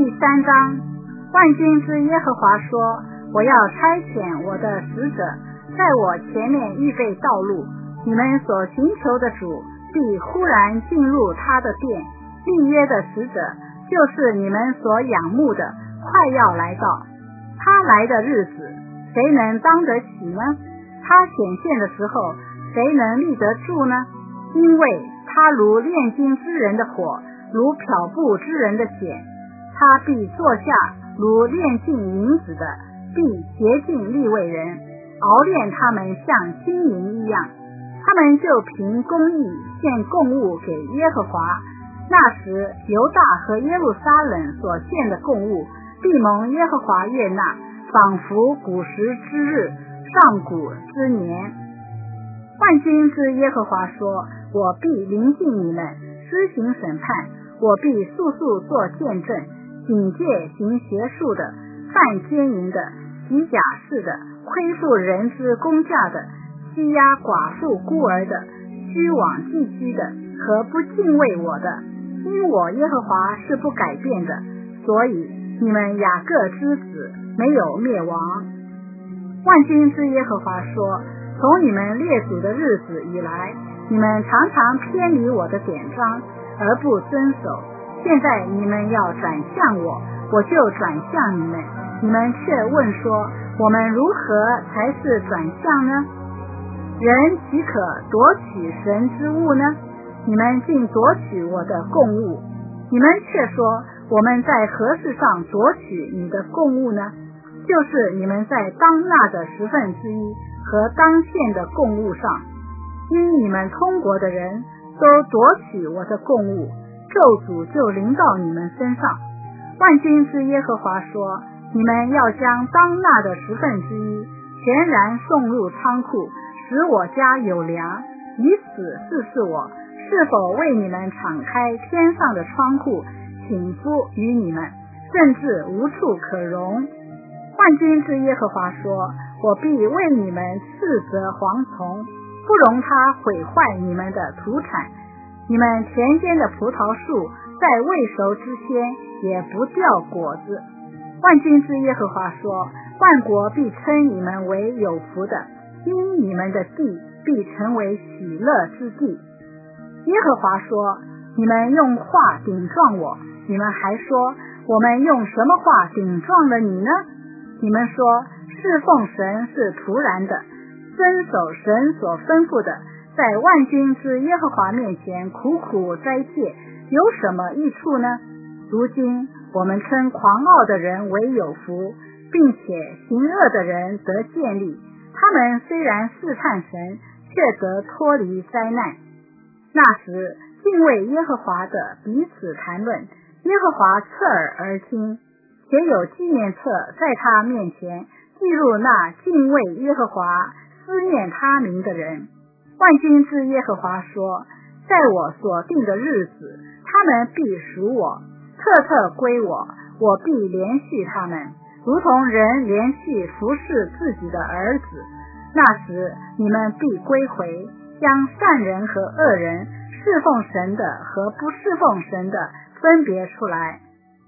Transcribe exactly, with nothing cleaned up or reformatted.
第三章，万军之耶和华说，我要差遣我的使者在我前面预备道路，你们所寻求的主必忽然进入他的殿，立约的使者就是你们所仰慕的，快要来到。他来的日子，谁能当得起呢？他显现的时候，谁能立得住呢？因为他如炼金之人的火，如漂布之人的血，他必坐下如炼尽银子的，必洁净利未人，熬炼他们像金银一样。他们就凭公义献供物给耶和华。那时犹大和耶路撒冷所献的供物必蒙耶和华悦纳，仿佛古时之日，上古之年。万军之耶和华说，我必临近你们，施行审判，我必速速做见证，警戒行邪术的，犯奸淫的，洗假释的，亏负人之公价的，欺压寡妇孤儿的，虚妄寄居的，和不敬畏我的。因我耶和华是不改变的，所以你们雅各之子没有灭亡。万军之耶和华说，从你们列祖的日子以来，你们常常偏离我的典章而不遵守，现在你们要转向我，我就转向你们。你们却问说，我们如何才是转向呢？人岂可夺取神之物呢？你们竟夺取我的供物。你们却说，我们在何事上夺取你的供物呢？就是你们在当纳的十分之一和当献的供物上，因你们通国的人都夺取我的供物，咒诅就临到你们身上。万军之耶和华说，你们要将当纳的十分之一全然送入仓库，使我家有粮，以此试试我是否为你们敞开天上的窗户，倾覆于你们，甚至无处可容。万军之耶和华说，我必为你们斥责蝗虫，不容它毁坏你们的土产。你们田间的葡萄树在未熟之先也不掉果子。万军之耶和华说，万国必称你们为有福的，因你们的地必成为喜乐之地。耶和华说，你们用话顶撞我，你们还说，我们用什么话顶撞了你呢？你们说，侍奉神是徒然的，遵守神所吩咐的，在万军之耶和华面前苦苦斋戒，有什么益处呢？如今我们称狂傲的人为有福，并且行恶的人得建立，他们虽然试探神，却得脱离灾难。那时敬畏耶和华的彼此谈论，耶和华侧耳而听，且有纪念册在他面前记录那敬畏耶和华思念他名的人。万军之耶和华说，在我所定的日子，他们必属我，特特归我，我必连续他们，如同人连续服侍自己的儿子。那时你们必归回，将善人和恶人，侍奉神的和不侍奉神的分别出来。